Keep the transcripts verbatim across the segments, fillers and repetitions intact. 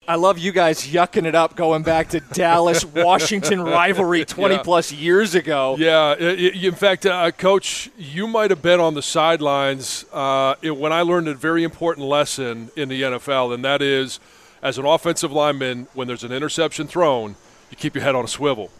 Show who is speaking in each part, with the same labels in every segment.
Speaker 1: I love you guys yucking it up going back to Dallas-Washington rivalry twenty-plus yeah. years ago.
Speaker 2: Yeah. It, it, in fact, uh, Coach, you might have been on the sidelines uh, it, when I learned a very important lesson in the N F L, and that is, as an offensive lineman, when there's an interception thrown, you keep your head on a swivel.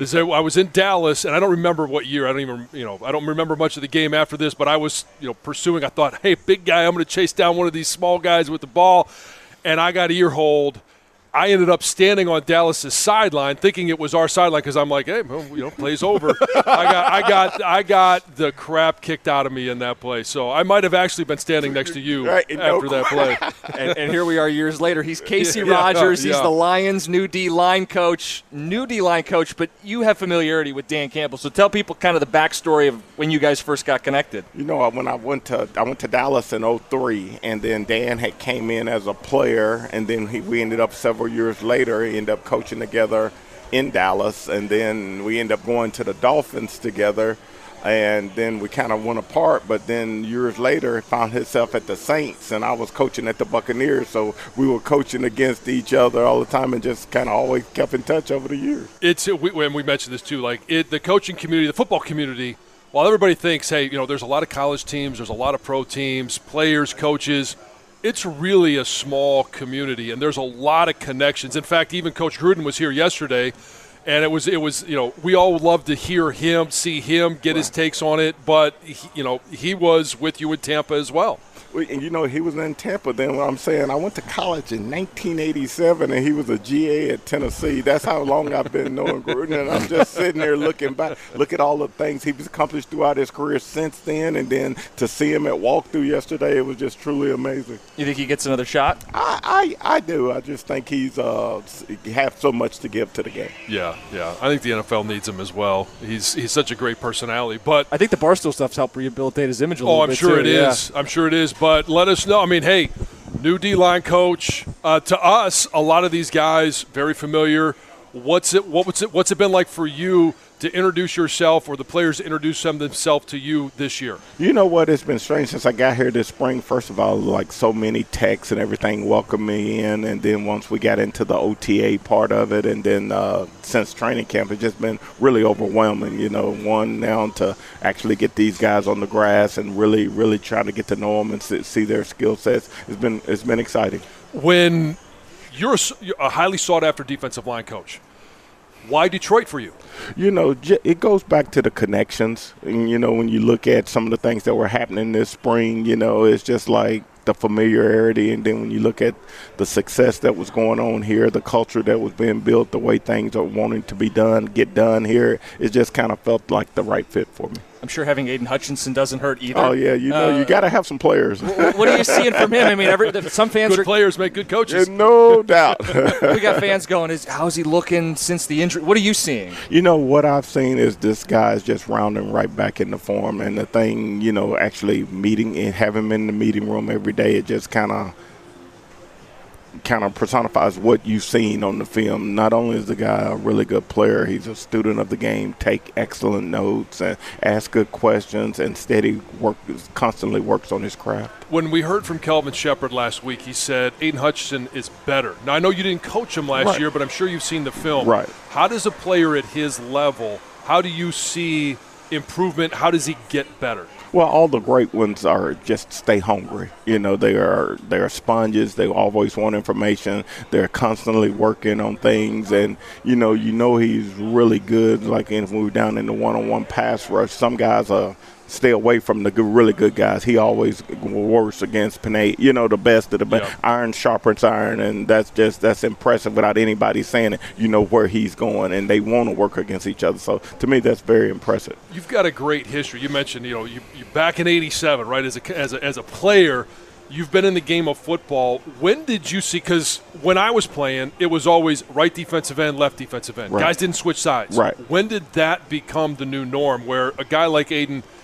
Speaker 2: I was in Dallas, and I don't remember what year. I don't even, you know, I don't remember much of the game after this, but I was, you know, pursuing. I thought, hey, big guy, I'm going to chase down one of these small guys with the ball. And I got ear hold. I ended up standing on Dallas's sideline, thinking it was our sideline, because I'm like, hey, well, you know, play's over. I got, I got, I got the crap kicked out of me in that play. So I might have actually been standing next to you right, after no. that play.
Speaker 1: and, and here we are years later. He's Casey yeah, Rogers. Yeah, He's yeah. the Lions' new D-line coach, new D-line coach. But you have familiarity with Dan Campbell, so tell people kind of the backstory of when you guys first got connected.
Speaker 3: You know, when I went to I went to Dallas in oh three, and then Dan had came in as a player, and then he, we ended up several years later, he ended up coaching together in Dallas, and then we ended up going to the Dolphins together, and then we kind of went apart. But then years later, he found himself at the Saints, and I was coaching at the Buccaneers, so we were coaching against each other all the time and just kind of always kept in touch over the years.
Speaker 2: It's we, when we mentioned this too, like it, the coaching community, the football community, while everybody thinks, hey, you know, there's a lot of college teams, there's a lot of pro teams, players, coaches, it's really a small community, and there's a lot of connections. In fact, even Coach Gruden was here yesterday, and it was, it was, you know, we all love to hear him, see him, get right. his takes on it, but, he, you know, he was with you in Tampa as well.
Speaker 3: And, you know, he was in Tampa then. What I'm saying, I went to college in nineteen eighty-seven, and he was a G A at Tennessee. That's how long I've been knowing Gruden. And I'm just sitting there looking back, look at all the things he's accomplished throughout his career since then. And then to see him at walkthrough yesterday, it was just truly amazing.
Speaker 1: You think he gets another shot?
Speaker 3: I, I, I do. I just think he's uh, he has so much to give to the game.
Speaker 2: Yeah, yeah. I think the N F L needs him as well. He's he's such a great personality. But
Speaker 1: I think the Barstool stuff's helped rehabilitate his image a little
Speaker 2: oh, I'm
Speaker 1: bit
Speaker 2: sure
Speaker 1: too.
Speaker 2: it
Speaker 1: yeah.
Speaker 2: is. I'm sure it is. But let us know. I mean, hey, new D-line coach. Uh, to us, a lot of these guys very familiar. What's it? What was it? What's it been like for you to introduce yourself, or the players to introduce them themselves to you this year?
Speaker 3: You know what? It's been strange since I got here this spring. First of all, like so many texts and everything welcomed me in, and then once we got into the O T A part of it, and then uh, since training camp, it's just been really overwhelming. You know, one now to actually get these guys on the grass and really, really try to get to know them and see their skill sets. It's been it's been exciting.
Speaker 2: When you're a highly sought-after defensive line coach, why Detroit for you?
Speaker 3: You know, it goes back to the connections. And, you know, when you look at some of the things that were happening this spring, you know, it's just like the familiarity. And then when you look at the success that was going on here, the culture that was being built, the way things are wanting to be done, get done here, it just kind of felt like the right fit for me.
Speaker 1: I'm sure having Aiden Hutchinson doesn't hurt either.
Speaker 3: Oh, yeah, you know, uh, you got to have some players.
Speaker 1: What are you seeing from him? I mean, every, some fans
Speaker 2: good
Speaker 1: are –
Speaker 2: players make good coaches.
Speaker 3: Yeah, no doubt.
Speaker 1: We got fans going, is how's he looking since the injury? What are you seeing?
Speaker 3: You know, what I've seen is this guy is just rounding right back into form. And the thing, you know, actually meeting and having him in the meeting room every day, it just kind of – kind of personifies what you've seen on the film. Not only is the guy a really good player, he's a student of the game, take excellent notes and ask good questions, and steady work, constantly works on his craft.
Speaker 2: When we heard from Kelvin Shepherd last week, he said Aiden Hutchinson is better. Now, I know you didn't coach him last
Speaker 3: right.
Speaker 2: year, but I'm sure you've seen the film.
Speaker 3: Right.
Speaker 2: How does a player at his level, how do you see improvement? How does he get better?
Speaker 3: Well, all the great ones are just stay hungry. You know, they are they are sponges. They always want information. They're constantly working on things, and you know, you know he's really good. Like if we were down in the one-on-one pass rush, some guys are stay away from the good, really good guys. He always works against Panay, you know, the best of the best. Yep. Iron sharpens iron, and that's just that's impressive without anybody saying it. You know where he's going, and they want to work against each other. So to me, that's very impressive.
Speaker 2: You've got a great history. You mentioned, you know, you, you back in eighty-seven, right? As a as a as a player, you've been in the game of football. When did you see? Because when I was playing, it was always right defensive end, left defensive end.
Speaker 3: Right.
Speaker 2: Guys didn't switch sides.
Speaker 3: Right.
Speaker 2: When did that become the new norm, where a guy like Aiden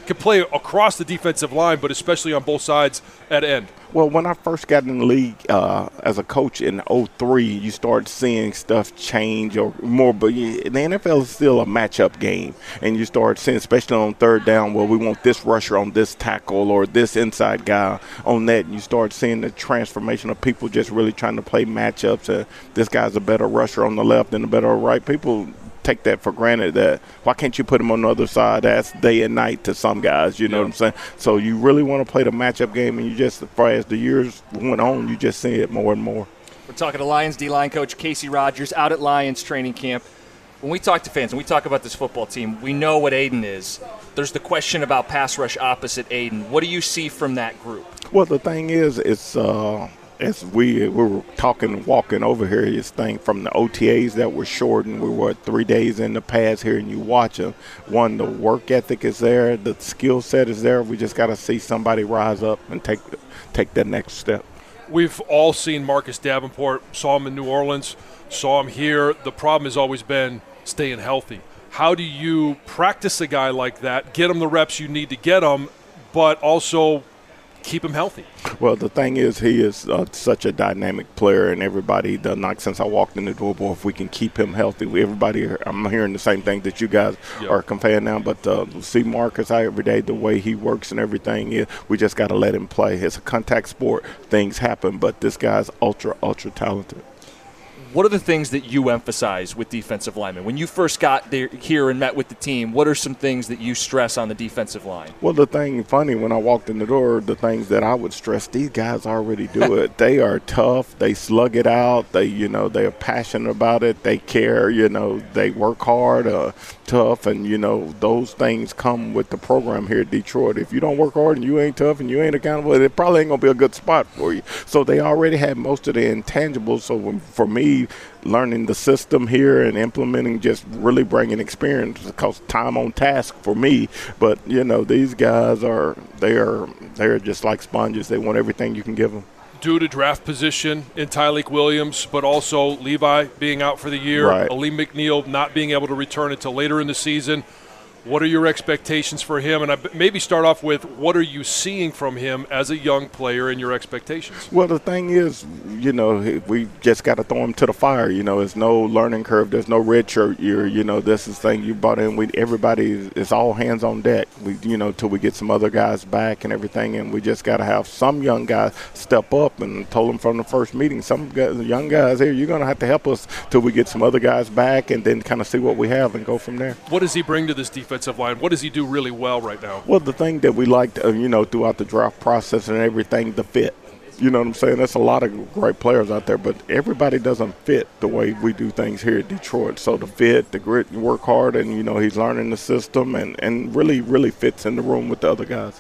Speaker 2: can play across the defensive line, but especially on both sides at end.
Speaker 3: Well, when I first got in the league uh, as a coach in oh three, you start seeing stuff change or more. But the N F L is still a matchup game, and you start seeing, especially on third down, well, we want this rusher on this tackle or this inside guy on that. And you start seeing the transformation of people just really trying to play matchups. Uh, this guy's a better rusher on the left and a better right. People take that for granted that why can't you put him on the other side? That's day and night to some guys, you know yeah. what I'm saying? So you really want to play the matchup game, and you just, as the years went on, you just see it more and more.
Speaker 1: We're talking to Lions D-line coach Kacy Rodgers out at Lions training camp. When we talk to fans and we talk about this football team, we know what Aiden is. There's the question about pass rush opposite Aiden. What do you see from that group?
Speaker 3: Well, the thing is, it's uh, as we, we were talking, walking over here, this thing from the O T As that were shortened. We were three days in the pads here, and you watch them. One, the work ethic is there. The skill set is there. We just got to see somebody rise up and take take that next step.
Speaker 2: We've all seen Marcus Davenport, saw him in New Orleans, saw him here. The problem has always been staying healthy. How do you practice a guy like that, get him the reps you need to get him, but also keep him healthy?
Speaker 3: Well, the thing is, he is uh, such a dynamic player, and everybody does not. Since I walked in the door, boy, if we can keep him healthy, we, everybody, I'm hearing the same thing that you guys yep. are conveying now. But uh, see Marcus out every day, the way he works and everything, is, we just got to let him play. It's a contact sport. Things happen, but this guy's ultra, ultra talented.
Speaker 1: What are the things that you emphasize with defensive linemen? When you first got there, here and met with the team, what are some things that you stress on the defensive line?
Speaker 3: Well, the thing, funny, when I walked in the door, the things that I would stress, these guys already do it. They are tough. They slug it out. They, you know, they are passionate about it. They care, you know, they work hard, uh, tough, and, you know, those things come with the program here at Detroit. If you don't work hard and you ain't tough and you ain't accountable, it probably ain't going to be a good spot for you. So they already have most of the intangibles. So when, for me, learning the system here and implementing, just really bringing experience, because time on task for me. But you know, these guys are they are they're just like sponges. They want everything you can give them.
Speaker 2: Due to draft position in Tyleik Williams, but also Levi being out for the year,
Speaker 3: right.
Speaker 2: Aleem McNeil not being able to return until later in the season. What are your expectations for him? And I maybe start off with, what are you seeing from him as a young player and your expectations?
Speaker 3: Well, the thing is, you know, we just got to throw him to the fire. You know, there's no learning curve. There's no red shirt year. You know, this is the thing you brought in. We everybody, it's all hands on deck. We, you know, till we get some other guys back and everything. And we just got to have some young guys step up. And told them from the first meeting, some guys, young guys here, you're going to have to help us till we get some other guys back and then kind of see what we have and go from there.
Speaker 2: What does he bring to this defense? Line. What does he do really well right now?
Speaker 3: Well, the thing that we liked, uh, you know, throughout the draft process and everything, the fit. You know what I'm saying? There's a lot of great players out there, but everybody doesn't fit the way we do things here at Detroit. So the fit, the grit, and work hard, and, you know, he's learning the system and, and really, really fits in the room with the other guys.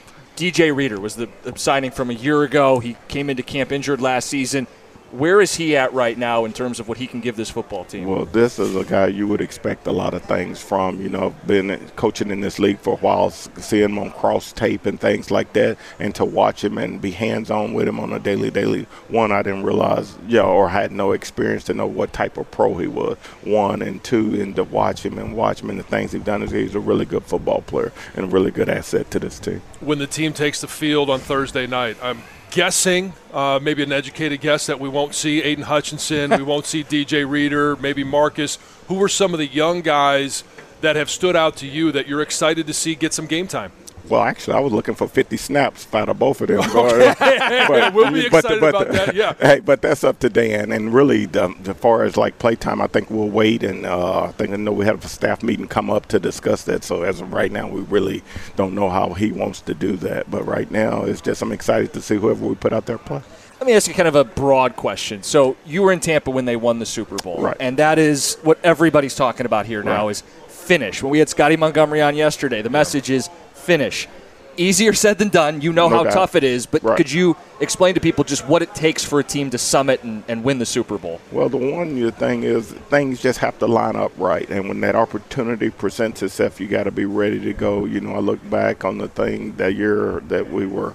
Speaker 1: D J Reader was the, the signing from a year ago. He came into camp injured last season. Where is he at right now in terms of what he can give this football team?
Speaker 3: Well, this is a guy you would expect a lot of things from. You know, been coaching in this league for a while, seeing him on cross tape and things like that, and to watch him and be hands-on with him on a daily, daily. One, I didn't realize, you know, or had no experience to know what type of pro he was. One, and two, and to watch him and watch him and the things he's done, is he's a really good football player and a really good asset to this team.
Speaker 2: When the team takes the field on Thursday night, I'm guessing, uh, maybe an educated guess, that we won't see Aiden Hutchinson, we won't see D J Reader, maybe Marcus. Who are some of the young guys that have stood out to you that you're excited to see get some game time?
Speaker 3: Well, actually, I was looking for fifty snaps out of both of them.
Speaker 2: Okay. But, we'll be excited
Speaker 3: but, but,
Speaker 2: about that, yeah.
Speaker 3: Hey, but that's up to Dan. And really, the, as far as, like, playtime, I think we'll wait. And uh, I think I know we have a staff meeting come up to discuss that. So as of right now, we really don't know how he wants to do that. But right now, it's just I'm excited to see whoever we put out there play.
Speaker 1: Let me ask you kind of a broad question. So you were in Tampa when they won the Super Bowl.
Speaker 3: Right.
Speaker 1: And that is what everybody's talking about here now, right, is finish. When we had Scotty Montgomery on yesterday, the message is finish. Easier said than done. You know no how doubt. tough it is, but right. could you explain to people just what it takes for a team to summit and, and win the Super Bowl?
Speaker 3: Well, the one thing is things just have to line up right, and when that opportunity presents itself, you got to be ready to go. You know, I look back on the thing that year that we were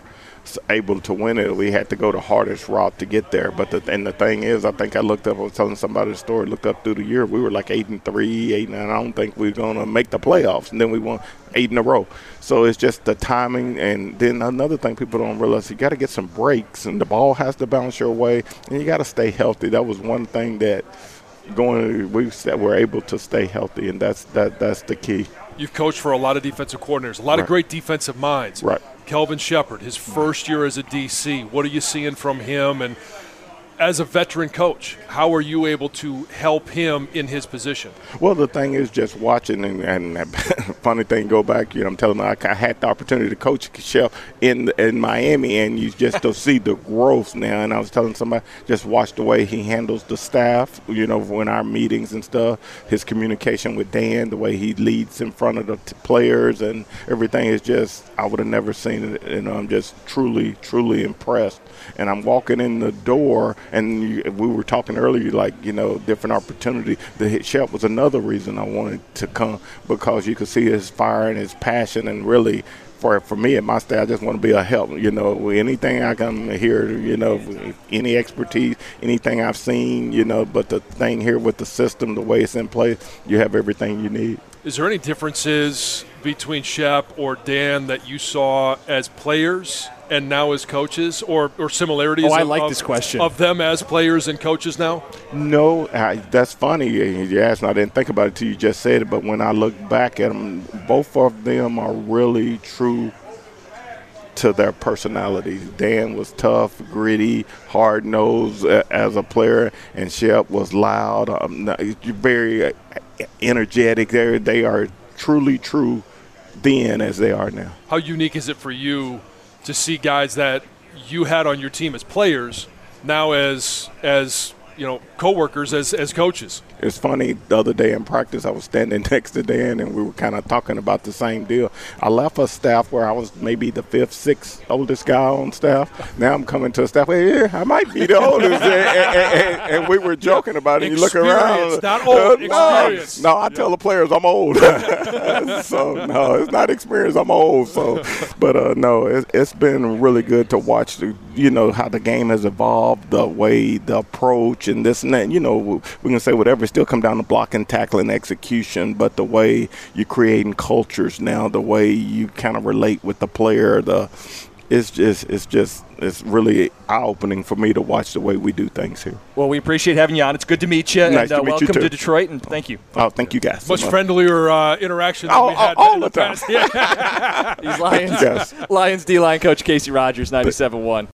Speaker 3: able to win it. We had to go the hardest route to get there. But the, and the thing is, I think I looked up, I was telling somebody the story, looked up through the year, we were like eight and three, eight and nine. I don't think we were going to make the playoffs. And then we won eight in a row. So it's just the timing. And then another thing people don't realize, you got to get some breaks, and the ball has to bounce your way, and you got to stay healthy. That was one thing that going we said we're able to stay healthy, and that's that that's the key.
Speaker 2: You've coached for a lot of defensive coordinators, a lot
Speaker 3: right.
Speaker 2: of great defensive minds.
Speaker 3: Right.
Speaker 2: Kelvin Sheppard, his first year as a D C. What are you seeing from him? And as a veteran coach, how are you able to help him in his position?
Speaker 3: Well, the thing is just watching, and, and funny thing, go back, you know, I'm telling you, I, I had the opportunity to coach Shep in in Miami, and you just to see the growth now. And I was telling somebody, just watch the way he handles the staff, you know, in our meetings and stuff, his communication with Dan, the way he leads in front of the t- players and everything is just, I would have never seen it. And I'm just truly, truly impressed. And I'm walking in the door, and you, we were talking earlier, like, you know, different opportunity. The hit Shep was another reason I wanted to come, because you could see his fire and his passion, and really, for for me at my stage, I just want to be a help. You know, anything I come here, you know, any expertise, anything I've seen, you know, but the thing here with the system, the way it's in place, you have everything you need.
Speaker 2: Is there any differences between Shep or Dan that you saw as players and now as coaches, or, or similarities
Speaker 1: oh, I
Speaker 2: of,
Speaker 1: like
Speaker 2: of,
Speaker 1: this question.
Speaker 2: of them as players and coaches now?
Speaker 3: No, I, that's funny. You asked, and I didn't think about it until you just said it, but when I look back at them, both of them are really true to their personalities. Dan was tough, gritty, hard-nosed uh, as a player, and Shep was loud, um, very energetic. They're, they are truly true then as they are now.
Speaker 2: How unique is it for you to see guys that you had on your team as players now as as you know coworkers, as as coaches?
Speaker 3: It's funny, the other day in practice, I was standing next to Dan, and we were kind of talking about the same deal. I left a staff where I was maybe the fifth, sixth oldest guy on staff. Now I'm coming to a staff where, yeah, I might be the oldest. and, and, and, and we were joking about it. You look around.
Speaker 2: Not old,
Speaker 3: uh,
Speaker 2: experience.
Speaker 3: No, no, I tell the players I'm old. So, no, it's not experience. I'm old. So, But, uh, no, it, it's been really good to watch, the, you know, how the game has evolved, the way, the approach, and this and that. You know, we can say whatever, still come down to blocking, tackling, execution, but the way you're creating cultures now, the way you kind of relate with the player, the it's just it's just it's really eye-opening for me to watch the way we do things here.
Speaker 1: Well, we appreciate having you on. It's good to meet you,
Speaker 3: nice
Speaker 1: and uh,
Speaker 3: to meet
Speaker 1: welcome
Speaker 3: you too.
Speaker 1: to Detroit, and thank you.
Speaker 3: Oh, thank you guys.
Speaker 2: Much
Speaker 3: so much.
Speaker 2: friendlier uh, interaction than
Speaker 3: oh,
Speaker 2: we had
Speaker 3: oh, all
Speaker 2: in
Speaker 3: the
Speaker 2: the
Speaker 3: time.
Speaker 2: past. Yeah.
Speaker 1: He's Lions,
Speaker 3: Yes.
Speaker 1: Lions D-line coach Casey Rogers, ninety-seven one.